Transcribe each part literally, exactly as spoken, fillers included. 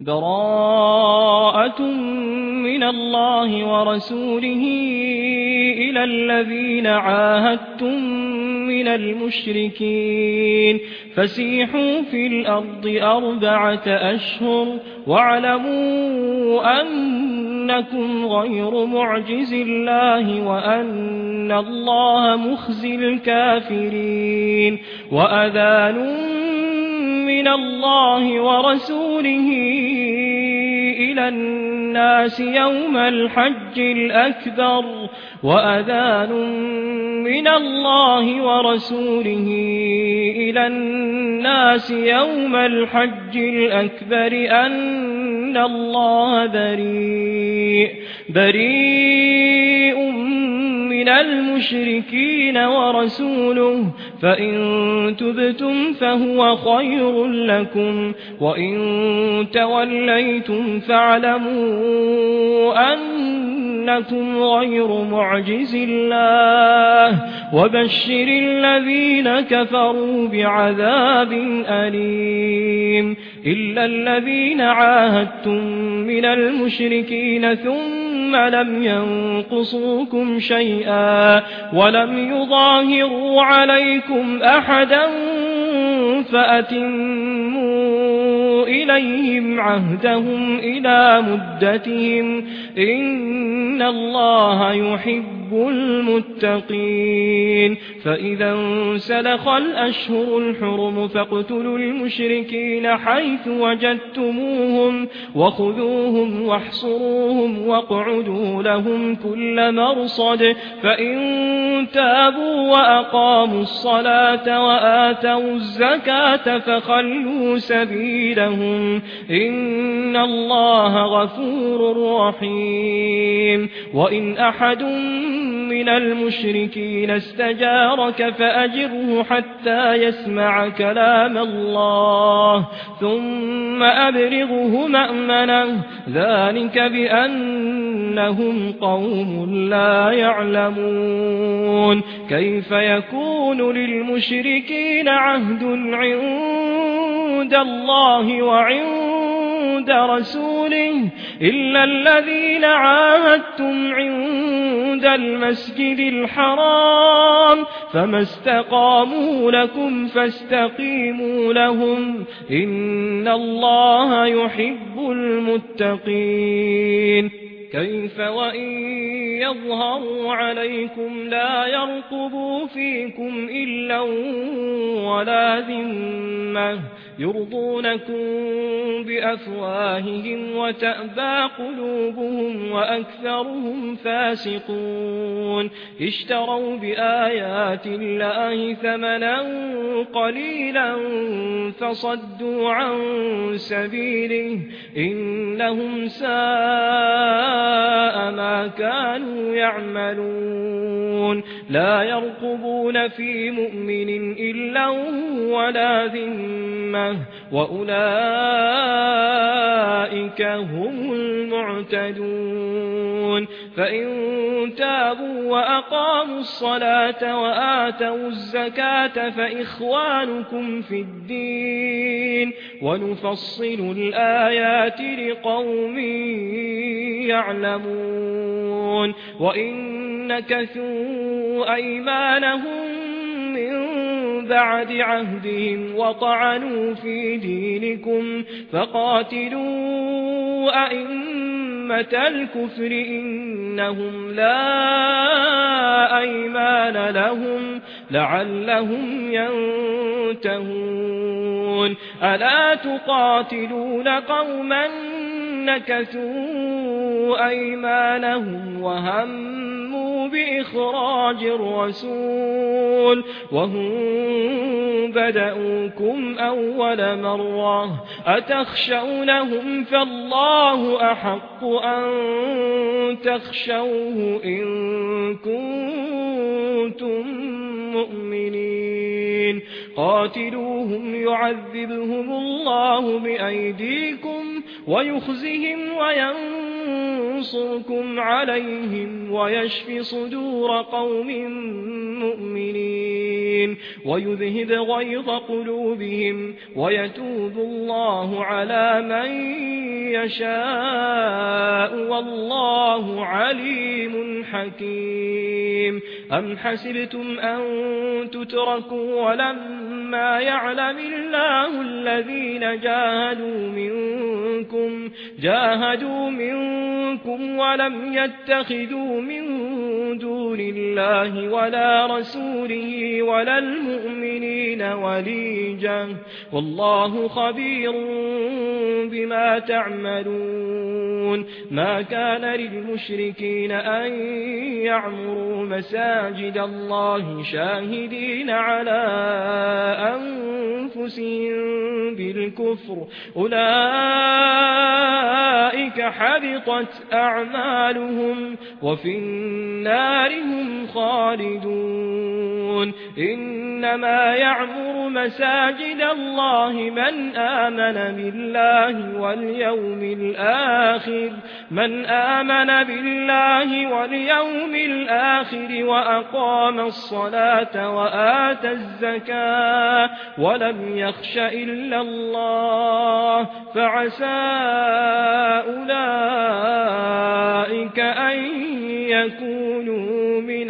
براءة من الله ورسوله إلى الذين عاهدتم من المشركين فسيحوا في الأرض أربعة أشهر واعلموا أنكم غير معجز الله وأن الله مخزي الكافرين وأذان من الله ورسوله إلى الناس يوم الحج الأكبر وأذان من الله ورسوله إلى الناس يوم الحج الأكبر أن الله بريء بريء من المشركين ورسوله فإن تبتم فهو خير لكم وإن توليتم فاعلموا أنكم غير معجز الله وبشر الذين كفروا بعذاب أليم إلا الذين عاهدتم من المشركين ثم لم ينقصوكم شيئا ولم يظاهروا عليكم أحدا فأتموا إليهم عهدهم إلى مدتهم إن الله يحب المتقين فإذا انسلخ الأشهر الحرم فاقتلوا المشركين حيث وجدتموهم وخذوهم واحصروهم واقعدوا لهم كل مرصد فإن تابوا وأقاموا الصلاة وآتوا الزكاة فخلوا سبيلهم إن الله غفور رحيم وإن أحد من المشركين استجارك فأجره حتى يسمع كلام الله ثم أبرغه مأمنه ذلك بأنهم قوم لا يعلمون كيف يكون للمشركين عهد عند الله وعند رسوله إلا الذين عاهدتم عند المسجد الحرام فما استقاموا لكم فاستقيموا لهم إن الله يحب المتقين كيف وإن يظهروا عليكم لا يرقبوا فيكم إلا ولا ذمة يرضونكم بأفواههم وتأبى قلوبهم وأكثرهم فاسقون اشتروا بآيات الله ثمنا قليلا فصدوا عن سبيله إنهم ساء ما كانوا يعملون لا يرقبون في مؤمن إلا ولا ذمة وأولئك هم المعتدون فإن تابوا وأقاموا الصلاة وآتوا الزكاة فإخوانكم في الدين ونفصل الآيات لقوم يعلمون وإن نكثوا أيمانهم من بعد عهدهم وطعنوا في دينكم فقاتلوا أئمة الكفر إنهم لا أيمان لهم لعلهم ينتهون ألا تقاتلون قوما نكثوا أيمانهم وهموا بإخراج الرسول وهم بدأوكم أول مرة أتخشونهم فالله أحق أن تخشوه إن كنتم مؤمنين قاتلوهم يعذبهم الله بأيديكم ويخزهم وينصركم عليهم ويشفي صدور قوم مؤمنين ويذهب غيظ قلوبهم ويتوب الله على من يشاء والله عليم حكيم أم حسبتم أن تتركوا ولما يعلم الله الذين جاهدوا منكم جاهدوا منكم ولم يتخذوا من دون الله ولا رسوله ولا المؤمنين وليجا والله خبير بما تعملون ما كان للمشركين أن يعمروا مساجد الله شاهدين على أنفسهم بالكفر أولئك حبطت أعمالهم وفي النار هم خالدون إنما يعمر مساجد الله من آمن بالله واليوم الآخر من آمن بالله واليوم الآخر وأقام الصلاة وآتى الزكاة ولم يخش إلا الله فعسى أولئك أن يكونوا من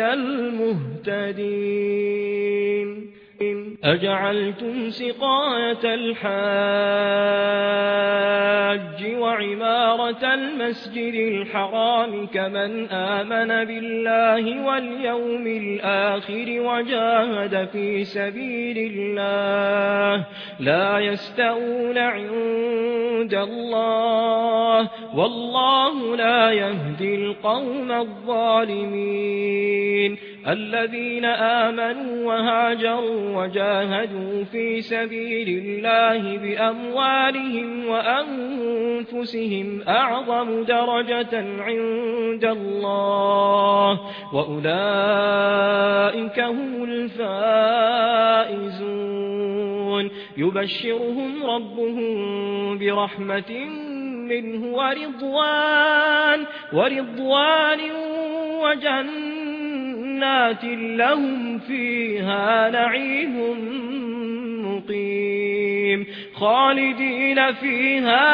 المهتدين أجعلتم سقاية الحاج وعمارة المسجد الحرام كمن آمن بالله واليوم الآخر وجاهد في سبيل الله لا يستوون عند الله والله لا يهدي القوم الظالمين الذين آمنوا وهاجروا وجاهدوا في سبيل الله بأموالهم وأنفسهم أعظم درجة عند الله وأولئك هم الفائزون يبشرهم ربهم برحمة منه ورضوان ورضوان وجنة جنات لهم فيها نعيم مقيم خالدين فيها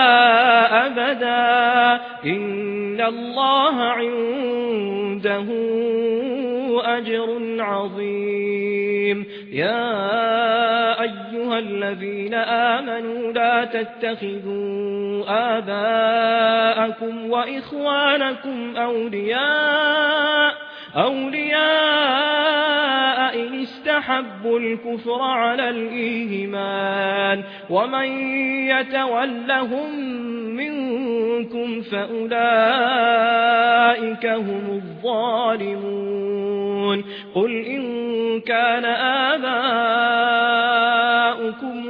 أبدا إن الله عنده أجر عظيم يا أيها الذين آمنوا لا تتخذوا آباءكم وإخوانكم أولياء أولياء إن استحبوا الكفر على الإيمان ومن يتولهم منكم فأولئك هم الظالمون قل إن كان آباؤكم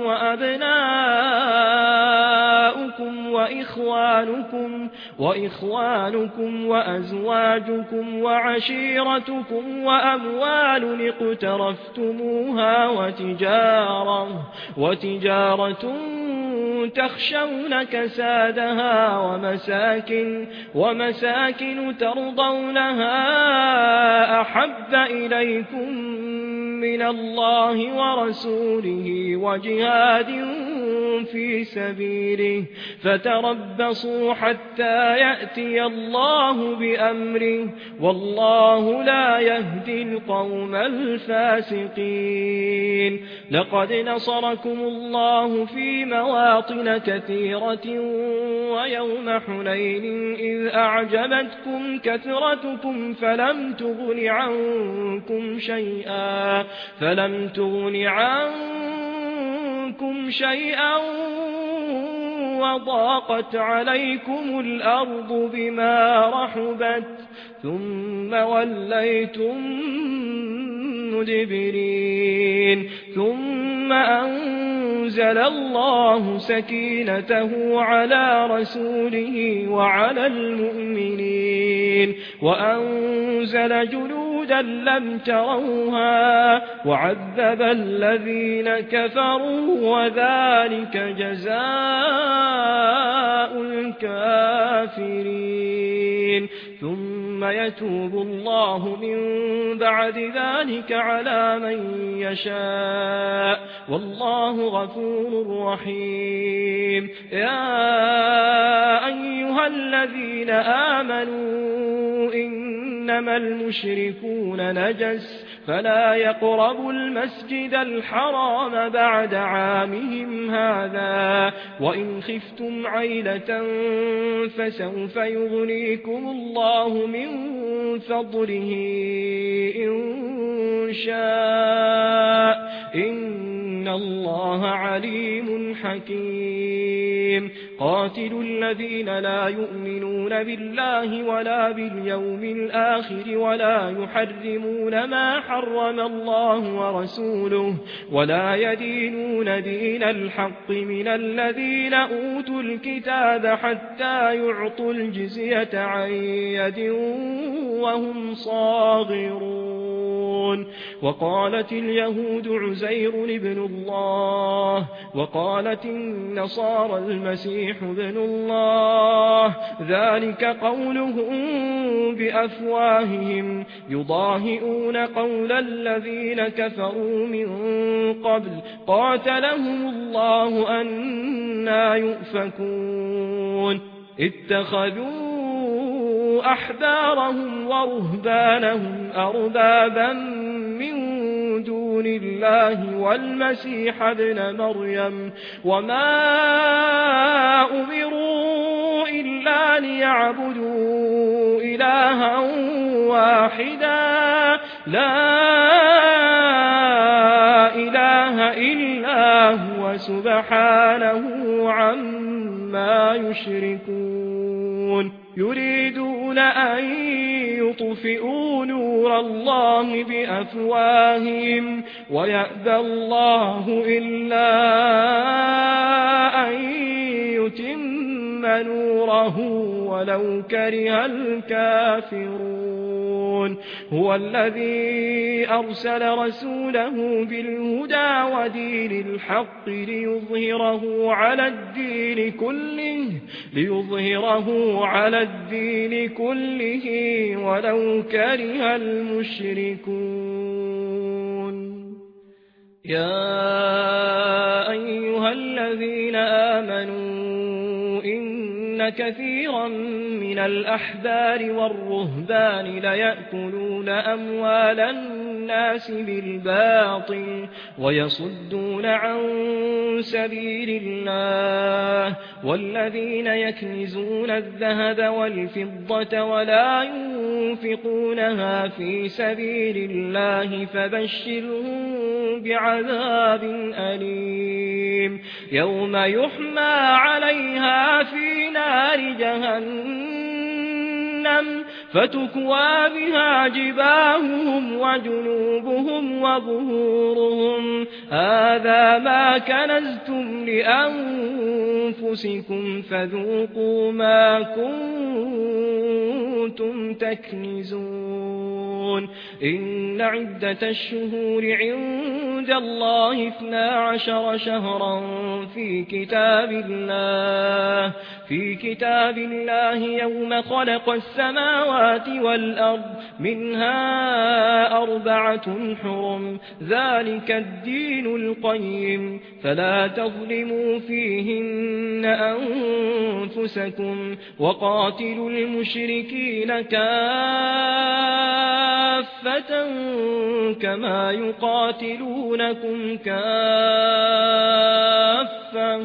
وأبناؤكم وإخوانكم وإخوانكم وأزواجكم وعشيرتكم وأموال اقترفتموها وتجارة وتجارة تخشون كسادها ومساكن ومساكن ترضونها أحب إليكم من الله ورسوله وجهاد في سبيله فتربصوا حتى يأتي الله بأمره والله لا يهدي القوم الفاسقين لقد نصركم الله في مواطن كثيرة ويوم حنين إذ أعجبتكم كثرتكم فلم تغن عنكم شيئا فلم تغن عنكم شيئا وضاقت عليكم الأرض بما رحبت ثم وليتم مدبرين ثم أنزل الله سكينته على رسوله وعلى المؤمنين وأنزل جنودا لم تروها وعذب الذين كفروا وذلك جزاء الكافرين ثم يتوب الله من بعد ذلك على من يشاء والله غفور رحيم يا الذين آمنوا إنما المشركون نجس فلا يقربوا المسجد الحرام بعد عامهم هذا وإن خفتم عيلة فسوف يغنيكم الله من فضله إن شاء إن الله عليم حكيم قاتلوا الذين لا يؤمنون بالله ولا باليوم الآخر ولا يحرمون ما حرم الله ورسوله ولا يدينون دين الحق من الذين أوتوا الكتاب حتى يعطوا الجزية عن يد وهم صاغرون وقالت اليهود عزير ابن الله وقالت النصارى المسيح ابن الله ذلك قولهم بأفواههم يضاهئون قول الذين كفروا من قبل قاتلهم الله أنى يؤفكون اتخذوا أحبارهم ورهبانهم أربابا من دون الله والمسيح ابن مريم وما أمروا إلا ليعبدوا إلها واحدا لا إله إلا هو سبحانه عما يشركون يريدون أن يطفئوا نور الله بأفواههم ويأبى الله إلا أن يتم نوره ولو كره الكافرون هو الذي أرسل رسوله بالهدى ودين الحق ليظهره على الدين كله ليظهره على الدين كله ولو كره المشركون يا أيها الذين آمنوا إن كثيرا من الأحبار والرهبان ليأكلون أموال الناس بالباطل ويصدون عن سبيل الله والذين يكنزون الذهب والفضة ولا ينفقونها في سبيل الله فبشرهم بعذاب أليم يوم يحمى عليها في نار جهنم فتكوى بها جباههم وجنوبهم وظهورهم هذا ما كنزتم لأنفسكم فذوقوا ما كنتم تكنزون إن عدة الشهور عند الله اثنا عشر شهرا في كتاب الله في كتاب الله يوم خلق السماوات والأرض منها أربعة حرم ذلك الدين القيم فلا تظلموا فيهن أنفسكم وقاتلوا المشركين كافة كما يقاتلونكم كافة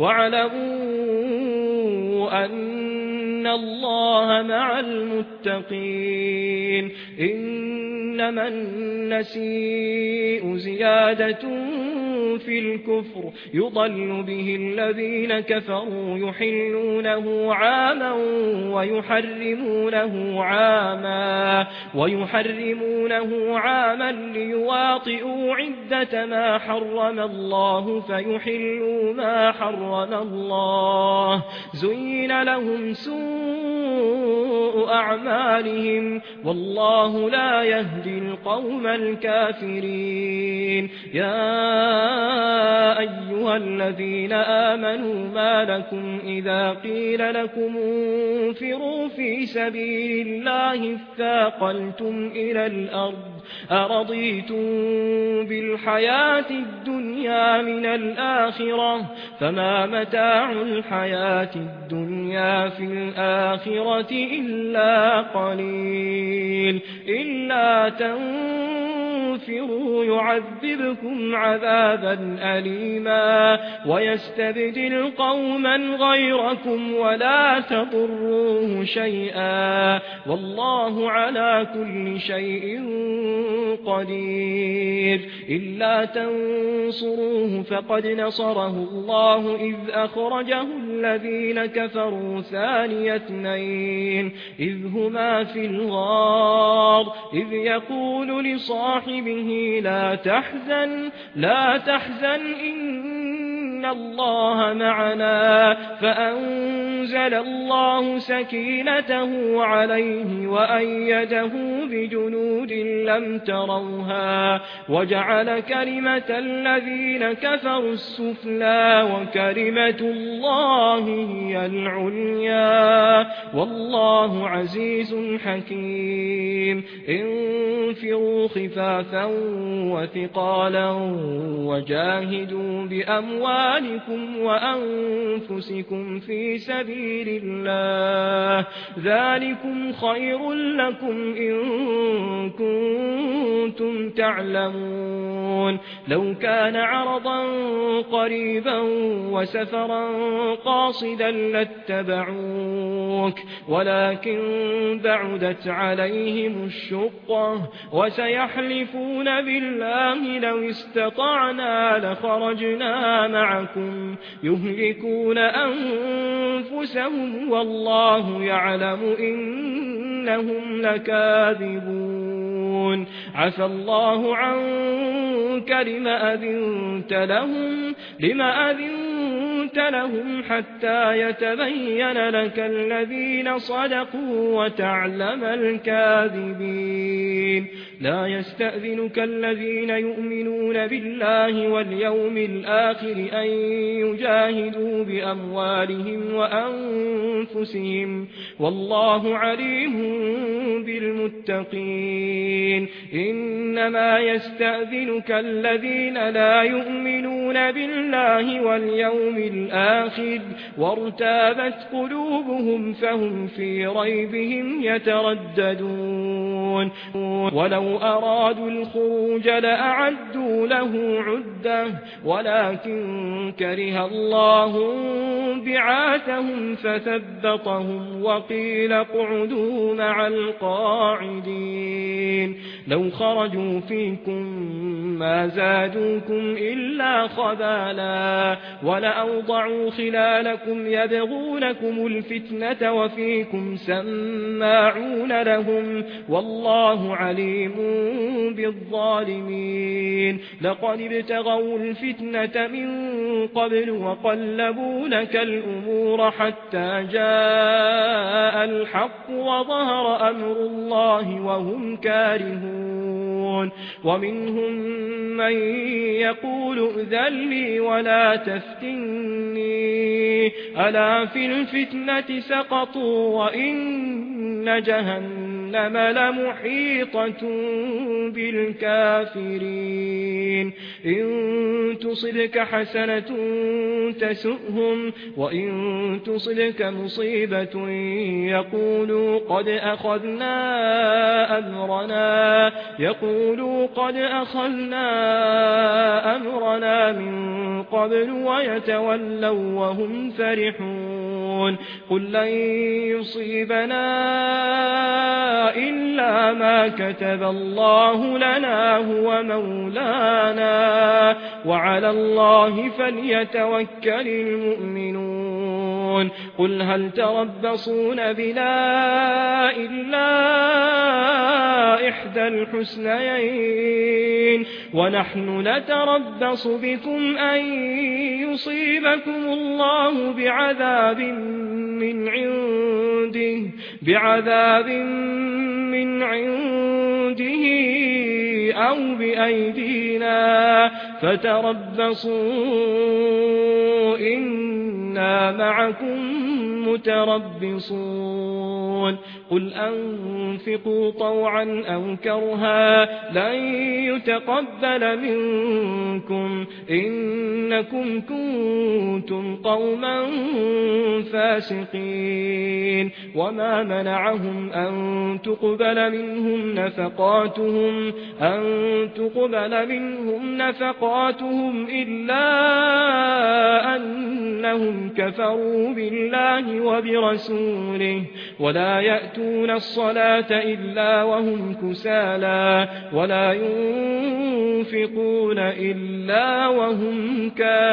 واعلموا أن الله مع المتقين إنما النسيء زيادة في الكفر يضل به الذين كفروا يحلونه عاما ويحرمونه عاما ويحرمونه عاما ليواطئوا عدة ما حرم الله فيحلوا ما حرم الله زين لهم سوء أعمالهم والله لا يهدي القوم الكافرين يا أيها الذين آمنوا ما لكم إذا قيل لكم انفروا في سبيل الله اثاقلتم إلى الأرض أرضيتم بالحياة الدنيا من الآخرة فما متاع الحياة الدنيا الدنيا في الآخرة إلا قليل إلا تنفروا يعذبكم عذابا أليما ويستبدل قوما غيركم ولا تضروه شيئا والله على كل شيء قدير إلا تنصروه فقد نصره الله إذ أخرجه الذين كفروا ثاني اثنين إذ هما في الغار إذ يقول لصاحبه لا تحزن لا تحزن إن الله معنا فأنزل الله سكينته عليه وأيده بجنود لم تروها وجعل كلمة الذين كفروا السفلى وكلمة الله هي العليا والله عزيز حكيم انفروا خفافا وثقالا وجاهدوا بأموالكم وأنفسكم في سبيل الله ذلكم خير لكم إن كنتم تعلمون لو كان عرضا قريبا وسفرا قاصدا لاتبعوك ولكن بعدت عليهم الشقة وسيحلفون بالله لو استطعنا لخرجنا معكم يهلكون أنفسهم والله يعلم إنهم لكاذبون عفى الله عنك لما أذنت لهم لما أذنت لهم حتى يتبين لك الذين صدقوا وتعلم الكاذبين لا يستأذنك الذين يؤمنون بالله واليوم الآخر أن يجاهدوا بأموالهم وأنفسهم والله عليم بالمتقين إنما يستأذنك الذين لا يؤمنون بالله واليوم الآخر وارتابت قلوبهم فهم في ريبهم يترددون ولو أرادوا الخروج لأعدوا له عدة ولكن كره الله بعاثهم فثبطهم وقيل اقعدوا مع القاعدين لو خرجوا فيكم ما زادوكم إلا خبالا ولأوضعوا خلالكم يبغونكم الفتنة وفيكم سماعون لهم والله عليم بالظالمين لقد ابتغوا الفتنة من قبل وقلبوا لك الأمور حتى جاء الحق وظهر أمر الله وهم كارهون ومنهم من يقول ائذن لي ولا تفتني ألا في الفتنة سقطوا وإن جهنم لمحيطة بالكافرين إن تصبك حسنة تسؤهم وإن تصبك مصيبة يقولوا قد أخذنا أمرنا يقولوا قد أخذنا أمرنا من قبل ويتولوا وهم فرحون قل لن يصيبنا إلا ما كتب الله لنا هو مولانا وعلى الله فليتوكل المؤمنون قل هل تربصون بنا إلا إحدى الحسنيين ونحن نتربص بكم أن يصيبكم الله بعذاب من عنده بعذاب من عنده أو بأيدينا فتربصوا إنا معكم متربصون قل أنفقوا طوعا أو كرها لن يتقبل منكم إنكم كنتم قوما فاسقين وما منعهم أن تقبل منهم نفقاتهم أن تقبل منهم نفقاتهم إلا أنهم كفروا بالله وبرسوله ولا يأتون الصلاة إلا وهم كسالى ولا ينفقون إلا وهم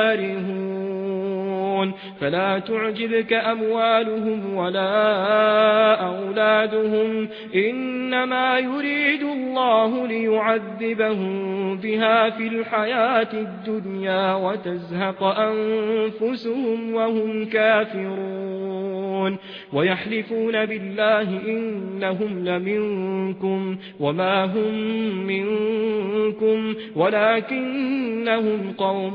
كارهون فلا تعجبك أموالهم ولا أولادهم إنما يريد الله ليعذبهم بها في الحياة الدنيا وتزهق أنفسهم وهم كافرون ويحلفون بالله إنهم لمنكم وما هم منكم ولكنهم قوم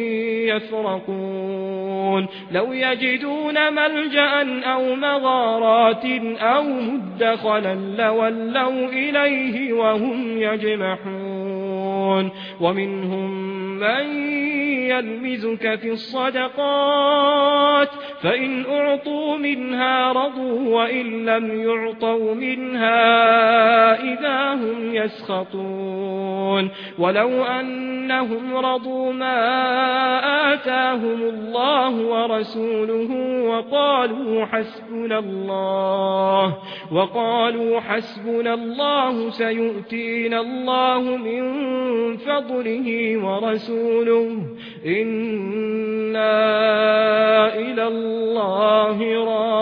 يفرقون لو يجدون ملجأ أو مغارات أو مدخلا لولوا إليه وهم يجمحون ومنهم من يلمزك في الصدقات فإن أعطوا منها رضوا وإن لم يعطوا منها إذا هم يسخطون ولو أنهم رضوا ما آتاهم الله ورسوله وقالوا حسبنا الله وقالوا حسبنا الله سيؤتينا الله من فضله ورسوله إنا إلى الله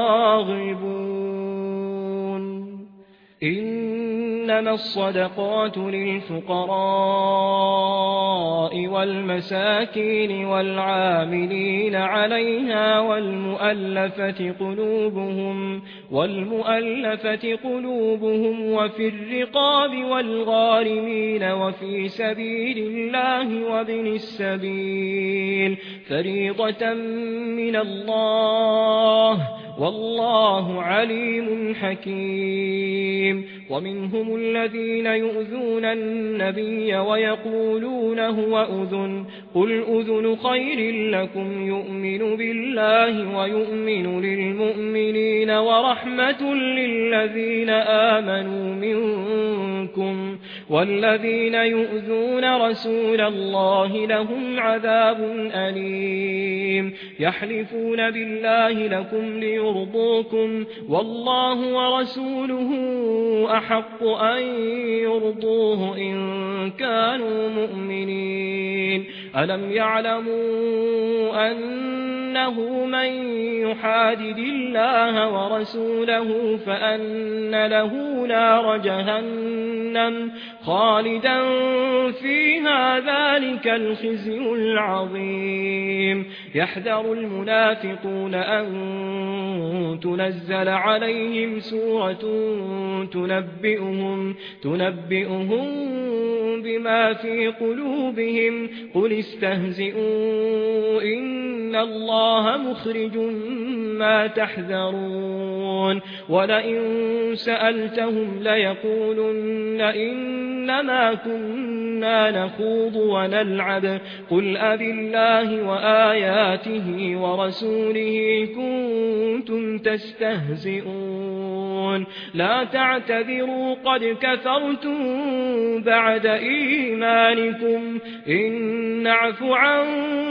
راغبون إنما الصدقات للفقراء والمساكين والعاملين عليها والمؤلفة قلوبهم والمؤلفة قلوبهم وفي الرقاب والغارمين وفي سبيل الله وابن السبيل فريضة من الله والله عليم حكيم ومنهم الذين يؤذون النبي ويقولون هو أذن قل أذن خير لكم يؤمن بالله ويؤمن للمؤمنين ورحمة للذين آمنوا منكم والذين يؤذون رسول الله لهم عذاب أليم يحلفون بالله لكم ليرضوكم والله ورسوله أحق أن يرضوه إن كانوا مؤمنين ألم يعلموا أنه من يحادد الله ورسوله فأن له نار جهنم خالدا فيها ذلك الخزي العظيم يحذر المنافقون أن تنزل عليهم سورة تنبئهم, تنبئهم بما في قلوبهم قل استهزئوا إن الله مخرج ما تحذرون ولئن سألتهم ليقولن إنما كنا نخوض ونلعب قل أبالله وآياته ورسوله كنتم تستهزئون لا تعتذروا قد كفرتم بعد إيمانكم إن نعف عن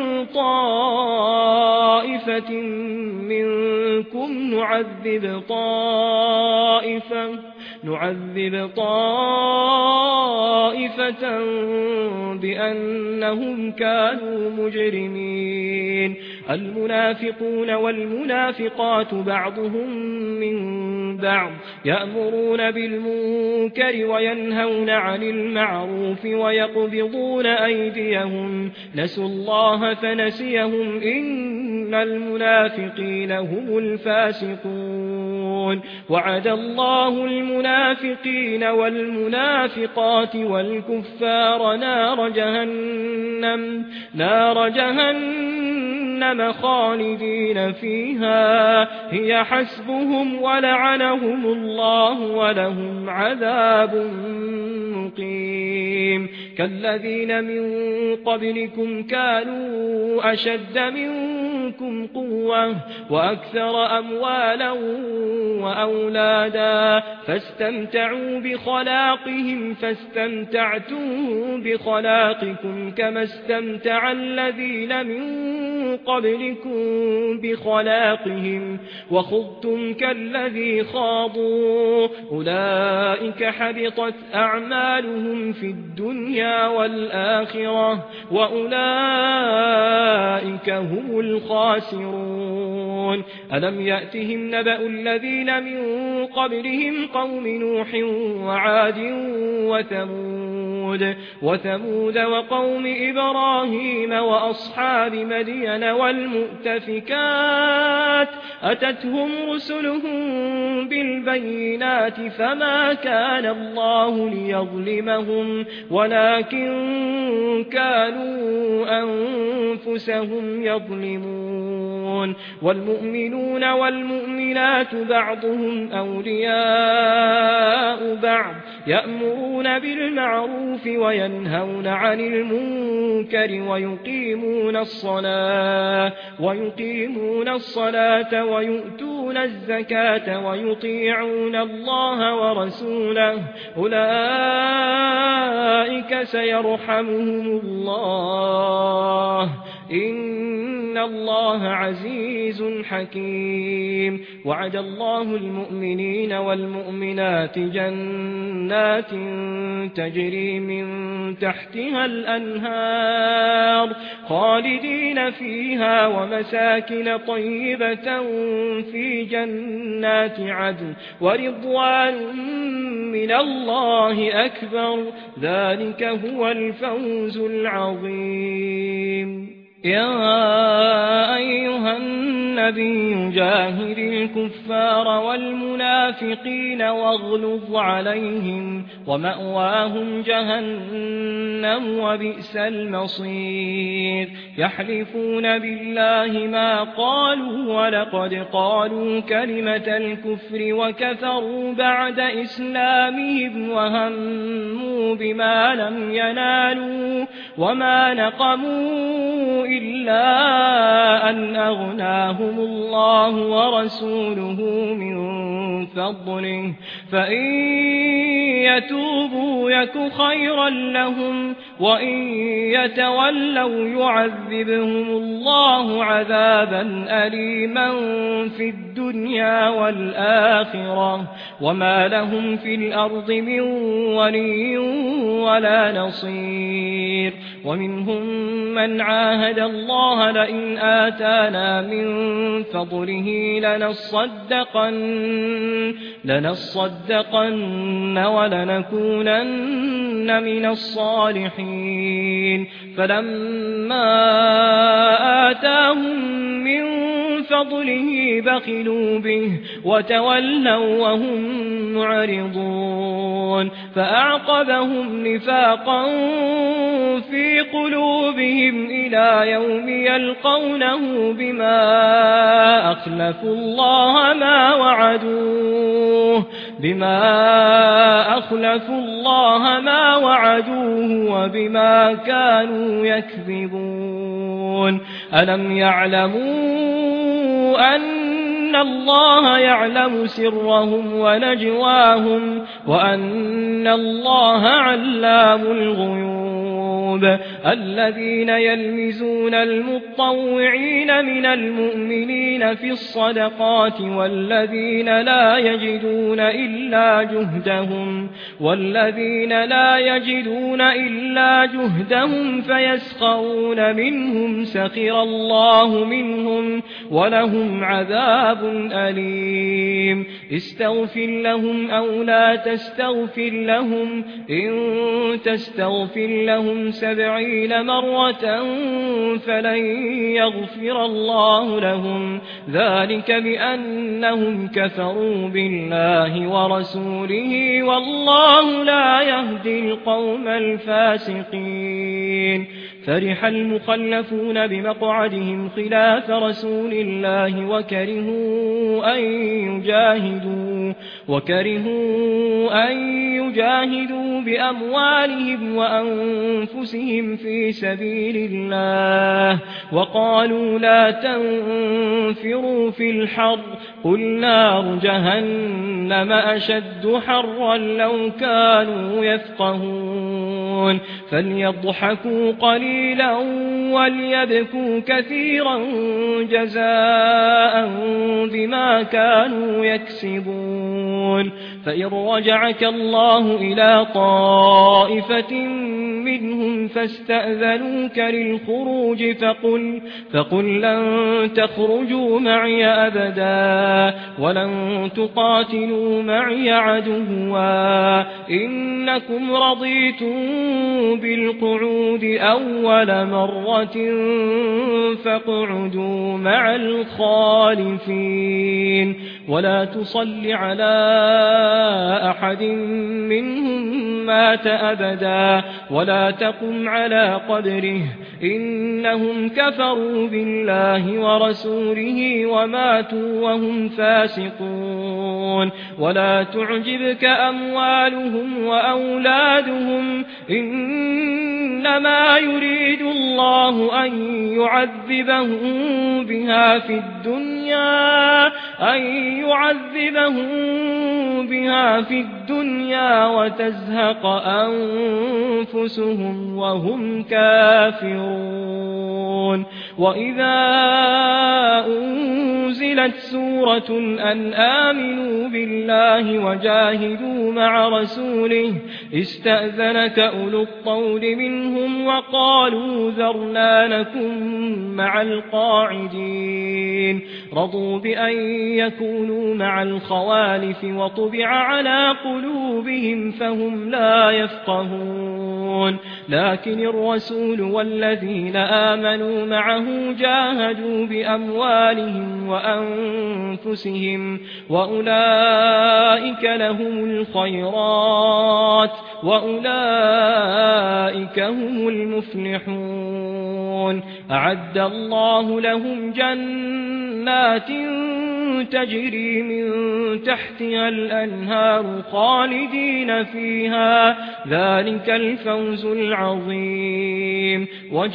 طائفة منكم نعذب طائفة نعذب طائفة بأنهم كانوا مجرمين المنافقون والمنافقات بعضهم من بعض يأمرون بالمنكر وينهون عن المعروف ويقبضون أيديهم نسوا الله فنسيهم إن المنافقين هم الفاسقون وعد الله المنافقين والمنافقات والكفار نار جهنم نار جهنم جهنم خالدين فيها هي حسبهم ولعنهم الله ولهم عذاب مقيم كالذين من قبلكم كانوا أشد منكم قوة وأكثر أموالا وأولادا فاستمتعوا بخلاقهم فاستمتعتم بخلاقكم كما استمتع الذين من قبلكم بخلاقهم وخضتم كالذي خاضوا أولئك حبطت أعمالهم في الدنيا والآخرة وأولئك هم الخاسرون ألم يأتهم نبأ الذين من قبلهم قوم نوح وعاد وثمود وثمود وقوم إبراهيم وأصحاب مدين والمؤتفكات أتتهم رسلهم بالبينات فما كان الله ليظلمهم ولكن كانوا أنفسهم يظلمون والمؤمنون والمؤمنات بعضهم أولياء بعض يأمرون بالمعروف وينهون عن المنكر ويقيمون الصلاة ويقيمون الصلاة ويؤتون الزكاة ويطيعون الله ورسوله أولئك سيرحمهم الله إن الله عزيز حكيم وعد الله المؤمنين والمؤمنات جنات تجري من تحتها الأنهار خالدين فيها ومساكن طيبة في جنات عدن ورضوان من الله أكبر ذلك هو الفوز العظيم يا أيها النبي جاهد الكفار والمنافقين واغلظ عليهم ومأواهم جهنم وبئس المصير يحلفون بالله ما قالوا ولقد قالوا كلمة الكفر وكفروا بعد إسلامهم وهموا بما لم ينالوا وما نقموا إلا أن أغناهم الله ورسوله من فضله فإن يتوبوا يك خيرا لهم وإن يتولوا يعذبهم الله عذابا أليما في الدنيا والآخرة وما لهم في الأرض من ولي ولا نصير ومنهم من عاهد الله لئن آتانا من فضله لنصدقن لنصدقن ولنكونن من الصالحين فلما آتاهم من فضله بخلوا به وتولوا وهم معرضون فأعقبهم نفاقا في قلوبهم إلى يوم يلقونه بما أخلفوا الله ما وعدوه بما أخلفوا الله ما وعدوه وبما كانوا يكذبون ألم يعلموا أن الله يعلم سرهم ونجواهم وأن الله علام الغيوب الذين يلمزون المطوعين من المؤمنين في الصدقات والذين لا يجدون إلا جهدهم والذين لا يجدون إلا جهدهم فيسخرون منهم سخر الله منهم ولهم عذاب أليم استغفر لهم أو لا تستغفر لهم إن تستغفر لهم سبعين مرة فلن يغفر الله لهم ذلك بأنهم كفروا بالله ورسوله والله لا يهدي القوم الفاسقين فرح المخلفون بمقعدهم خلاف رسول الله وكرهوا أن يجاهدوا, وكرهوا أن يجاهدوا بأموالهم وأنفسهم في سبيل الله وقالوا لا تنفروا في الحر قل نار جهنم أشد حرا لو كانوا يفقهون فليضحكوا قليلا وليبكوا كثيرا جزاء بما كانوا يكسبون فإن رجعك الله إلى طائفة منهم فاستأذنوك للخروج فقل, فقل لن تخرجوا معي أبدا ولن تقاتلوا معي عدوا إنكم رضيتم بالقعود أول مرة فاقعدوا مع الخالفين ولا تصل على أحد منهم مات أبدا ولا تقم على قبره إنهم كفروا بالله ورسوله وماتوا وهم فاسقون ولا تعجبك أموالهم وأولادهم إنما يريد الله أن يعذبهم بها في الدنيا أن يعذبهم بها في الدنيا وتزهق أنفسهم وهم كافرون وإذا أنزلت سورة أن آمنوا بالله وجاهدوا مع رسوله استأذنك أولو الطول منهم وقالوا ذرنا نكن مع القاعدين رضوا بأن يكونوا مع الخوالف وطبع على قلوبهم فهم لا يفقهون لكن الرسول والذين آمنوا معه جاهدوا بأموالهم وأنفسهم وأولئك لهم الخيرات وأولئك هم المفلحون أعد الله لهم جنات تجري من تحتها الأنهار خالدين فيها ذلك الفوز العظيم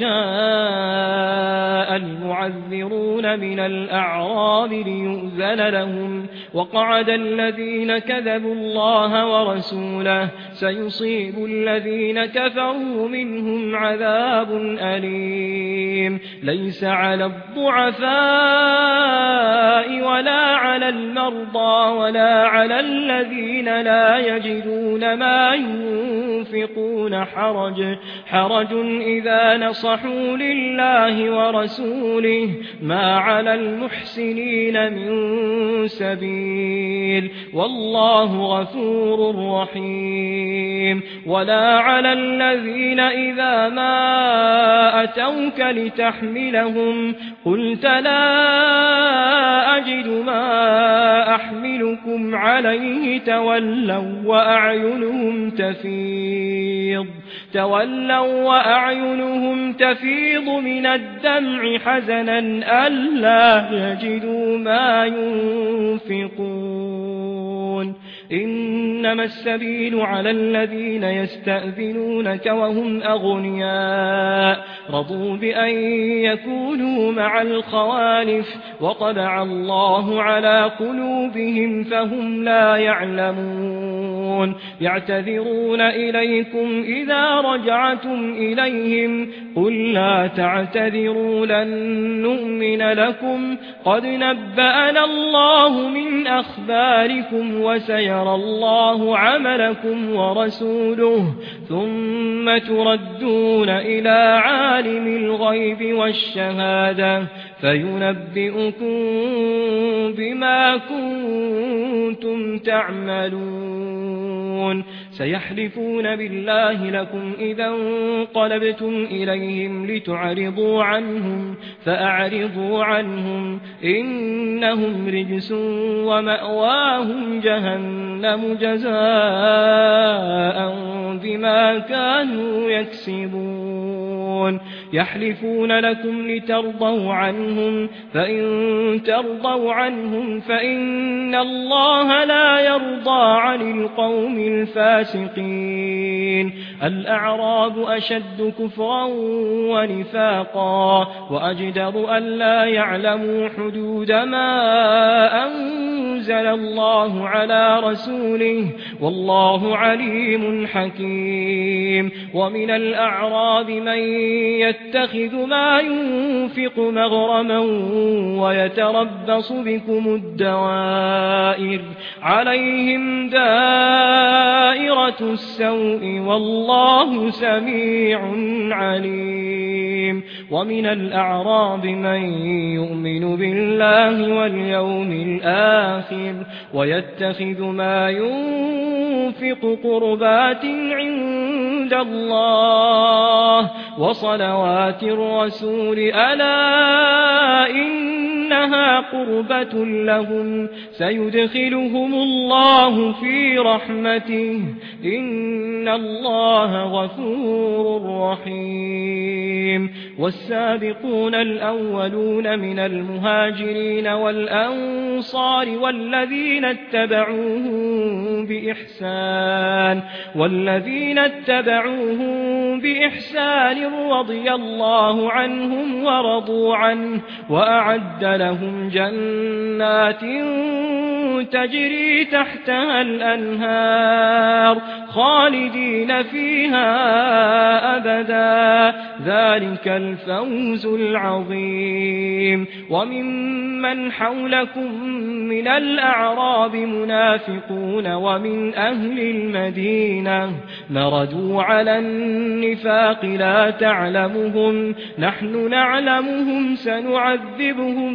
وجاء المعذرون من الأعراب ليؤذن لهم وقعد الذين كذبوا الله ورسوله سيصيب الذين كفروا منهم عذاب أليم ليس على الضعفاء ولا على المرضى ولا على الذين لا يجدون ما ينفقون حرج حرج إذا نصحوا لله ورسوله ما على المحسنين من سبيل والله غفور رحيم ولا على الذين إذا ما أتوك لتحملهم قلت لا أجد ما أحملكم عليه تولوا وأعينهم تفيض تولوا وأعينهم تفيض من الدمع حزنا ألا يجدوا ما ينفقون إنما السبيل على الذين يستأذنونك وهم أغنياء رضوا بأن يكونوا مع الخوالف وطبع الله على قلوبهم فهم لا يعلمون يعتذرون إليكم إذا رجعتم إليهم قل لا تعتذروا لن نؤمن لكم قد نبأنا الله من أخباركم وسيرى الله عملكم ورسوله ثم تردون إلى عالم الغيب والشهادة فينبئكم بما كنتم تعملون سيحلفون بالله لكم إذا انقلبتم إليهم لتعرضوا عنهم فأعرضوا عنهم إنهم رجس ومأواهم جهنم جزاء بما كانوا يكسبون يحلفون لكم لترضوا عنهم فإن ترضوا عنهم فإن الله لا يرضى عن القوم الفاسقين. الأعراب أشد كفرا ونفاقا وأجدر أن لا يعلموا حدود ما أنزل الله على رسوله والله عليم حكيم. ومن الأعراب من يتخذ ما ينفق مغرما ويتربص بكم الدوائر عليهم دائرة السوء والله سميع عليم. ومن الأعراب من يؤمن بالله واليوم الآخر ويتخذ ما ينفق قربات عند الله وصلوات الرسول ألا إنها قربة لهم سيدخلهم الله في رحمته إن الله غفور رحيم. والسابقون الأولون من المهاجرين والأنصار والذين اتبعوهم بإحسان والذين اتبعوهم بإحسان رضي الله عنهم ورضوا عنه وأعد لهم جنات تجري تحتها الأنهار خالدين فيها أبدا ذلك الفوز العظيم. وممن حولكم من الأعراب منافقون ومن أهل المدينة مردوا على النفاق لا تعلمهم نحن نعلمهم سنعذبهم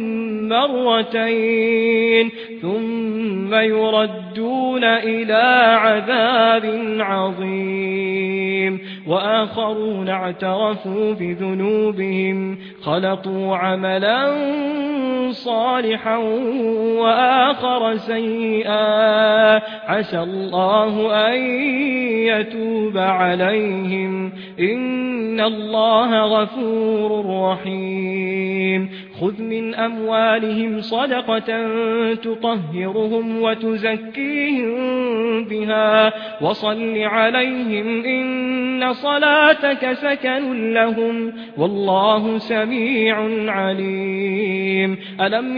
مرتين ثم يردون إلى عذاب عظيم. وآخرون اعترفوا بذنوبهم خلطوا عملا صالحا وآخر سيئا عسى الله أن يتوب عليهم إن الله غفور رحيم. خذ من أموالهم صدقة تطهرهم وتزكيهم بها وصل عليهم إن صلاتك سكن لهم والله سميع عليم. ألم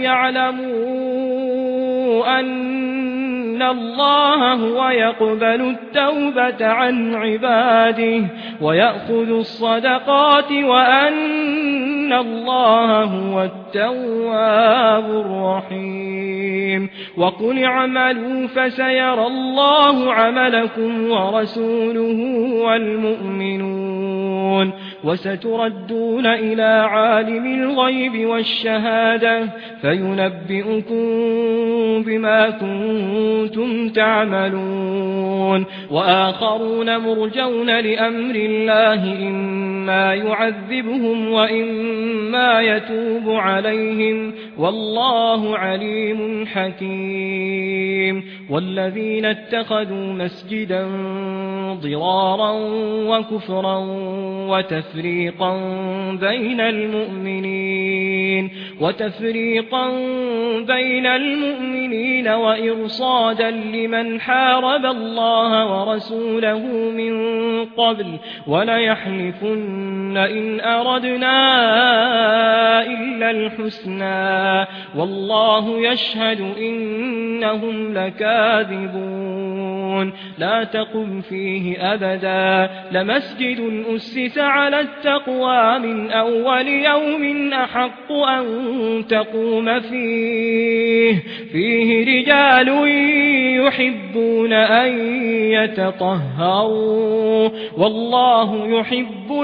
يعلموا أن الله هو يقبل التوبة عن عباده ويأخذ الصدقات وأن الله هو التواب الرحيم. وقل اعملوا فسيرى الله عملكم ورسوله والمؤمنون وستردون إلى عالم الغيب والشهادة فينبئكم بما كنتم تعملون. وآخرون مرجون لأمر الله إما يعذبهم وإما يتوب عليهم والله عليم حكيم. والذين اتخذوا مسجدا ضرارا وكفرا وتفريقا بين المؤمنين وتفريقا بين المؤمنين وإرصادا لمن حارب الله ورسوله من قبل وليحلفن إن أردنا إلا الحسنى والله يشهد إنهم لكاذبون. لا تقم فيه أبدا لمسجد أسس على التقوى من أول يوم أحق أن تقوم فيه فيه رجال يحبون أن يتطهروا والله يحب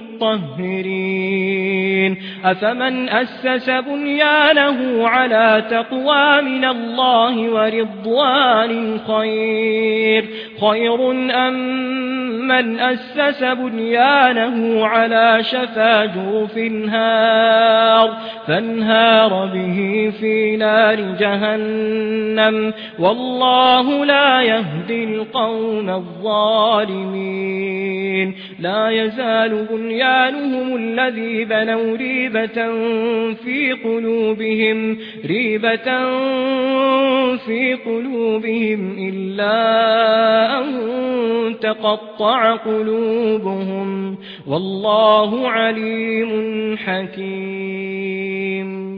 المطهرين. أفمن أسس بنيانه على تقوى من الله ورضوان خير خير أم من أسس بنيانه على شفا جرف هار فانهار به في نار جهنم والله والله لا يهدي القوم الظالمين لا يزال بنيانهم الذي بنوا ريبة في قلوبهم ريبة في قلوبهم إلا أن تقطع قلوبهم والله عليم حكيم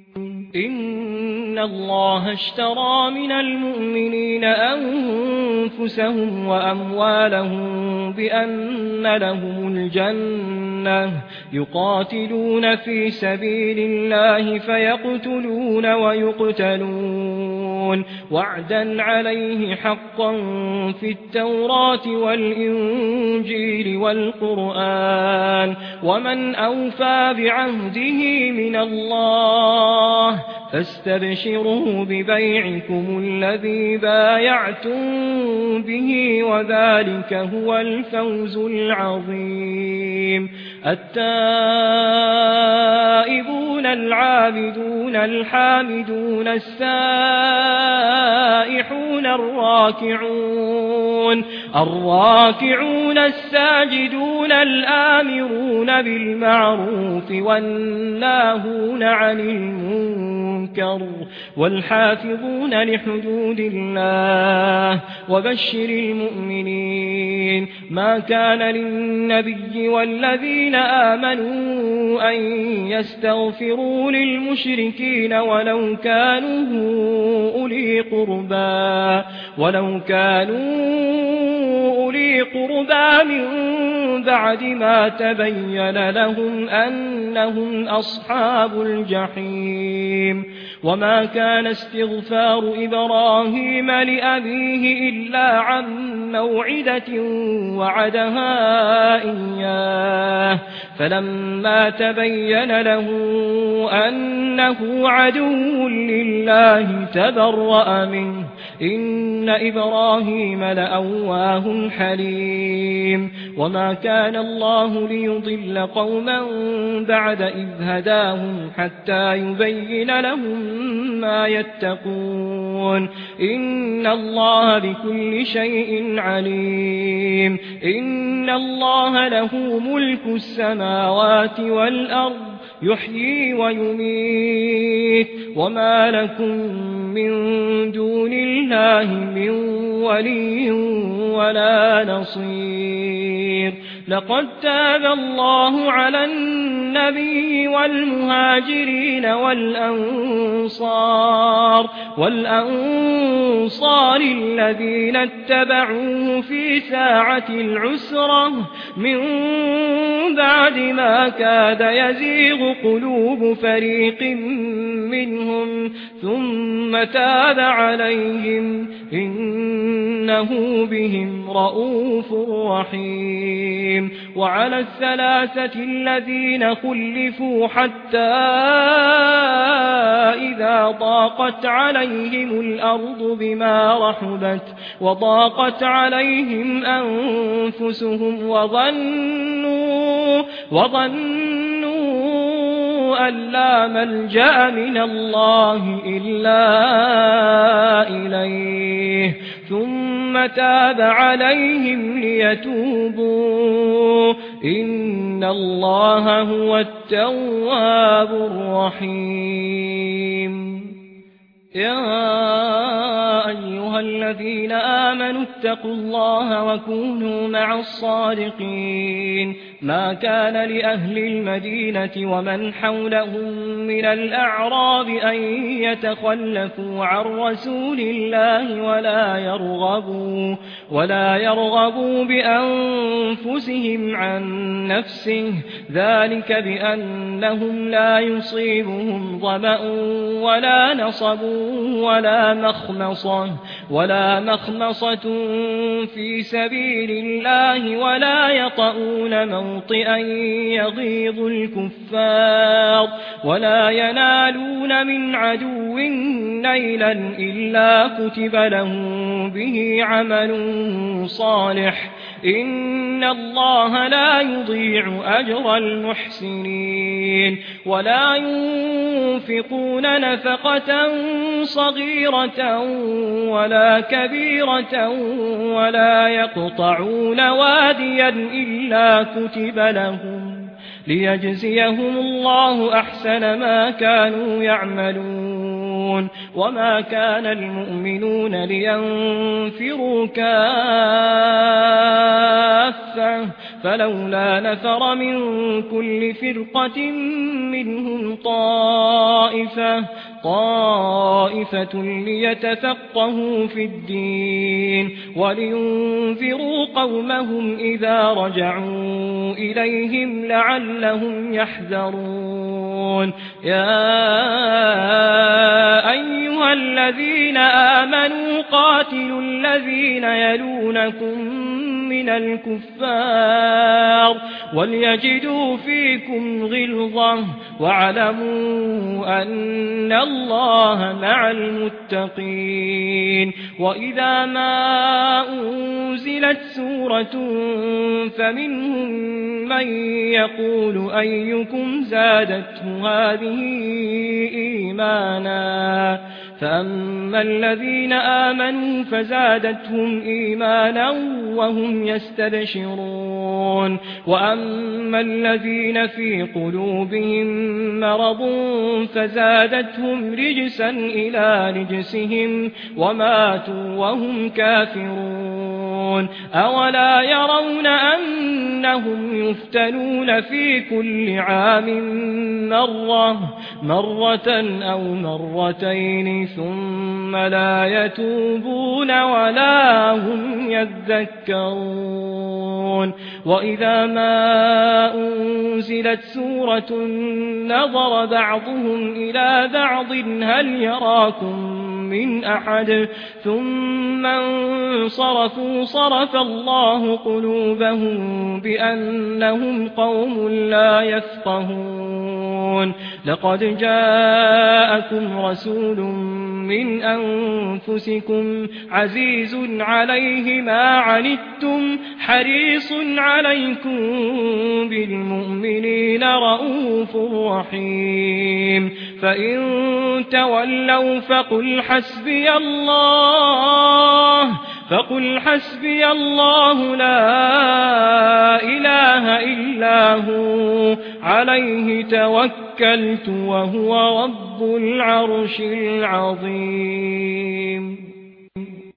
إن الله اشترى من المؤمنين أنفسهم وأموالهم بأن لهم الجنة يقاتلون في سبيل الله فيقتلون ويقتلون وعدا عليه حقا في التوراة والإنجيل والقرآن ومن أوفى بعهده من الله فاستبشروا ببيعكم الذي بايعتم به وذلك هو الفوز العظيم التائبون العابدون الحامدون السائحون الراكعون الراكعون الساجدون الآمرون بالمعروف والناهون عن المنكر والحافظون لحدود الله وبشر المؤمنين ما كان للنبي والذين آمنوا أن يستغفروا للمشركين ولو كانوا أولي قربى ولو كانوا أولي قربى من بعد ما تبين لهم أنهم أصحاب الجحيم وما كان استغفار إبراهيم لأبيه إلا عن موعدة وعدها إياه فلما تبين له أنه عدو لله تبرأ منه إن إبراهيم لأواه حليم وما كان الله ليضل قوما بعد إذ هداهم حتى يبين لهم ما يتقون إن الله بكل شيء عليم إن الله له ملك السماوات والأرض يحيي ويميت وما لكم من دون الله من ولي ولا نصير لقد تاب الله على النبي والمهاجرين والأنصار والأنصار الذين اتبعوه في ساعة العسرة من بعد ما كاد يزيغ قلوب فريق منهم ثم تاب عليهم إنه بهم رؤوف رحيم وعلى الثلاثة الذين خلفوا حتى إذا ضاقت عليهم الأرض بما رحبت وضاقت عليهم أنفسهم وظنوا وظنوا أن لا ملجأ من الله إلا إليه ثم تاب عليهم ليتوبوا إن الله هو التواب الرحيم يا أيها الذين آمنوا اتقوا الله وكونوا مع الصادقين ما كان لأهل المدينة ومن حولهم من الأعراب أن يتخلفوا عن رسول الله ولا يرغبوا ولا يرغبوا بأنفسهم عن نفسه ذلك بأنهم لا يصيبهم ظمأ ولا نصب ولا مخمصة ولا مخمصة في سبيل الله ولا يطؤون موطئا يغيظ الكفار ولا ينالون من عدو نيلا إلا كتب لهم به عمل صالح إن الله لا يضيع أجر المحسنين ولا ينفقون نفقة صغيرة ولا كبيرة ولا يقطعون واديا إلا كتب لهم ليجزيهم الله أحسن ما كانوا يعملون وما كان المؤمنون لينفروا كافة فلولا نفر من كل فرقة منهم طائفة طائفة ليتفقهوا في الدين ولينذروا قومهم إذا رجعوا إليهم لعلهم يحذرون يا أيها الذين آمنوا قاتلوا الذين يلونكم من الكفار وليجدوا فيكم غلظة واعلموا أن الله مع المتقين وإذا ما أنزلت سورة فمنهم من يقول أيكم زادته هذه إيمانا فأما الذين آمنوا فزادتهم إيمانا وهم يستبشرون وأما الذين في قلوبهم مرض فزادتهم رجسا إلى رجسهم وماتوا وهم كافرون أولا يرون أنهم يفتنون في كل عام مرة مرة أو مرتين ثم لا يتوبون ولا هم يذكرون وإذا ما أنزلت سورة نظر بعضهم إلى بعض هل يراكم من أحد ثم انصرفوا صرف الله قلوبهم بأنهم قوم لا يفقهون لقد جاءكم رسول من أنفسكم عزيز عليه ما عنتم حريص عليكم بالمؤمنين رؤوف رحيم فإن تولوا فقل حسبي الله فقل حسبي الله لا إله إلا هو عليه توكلت وهو رب العرش العظيم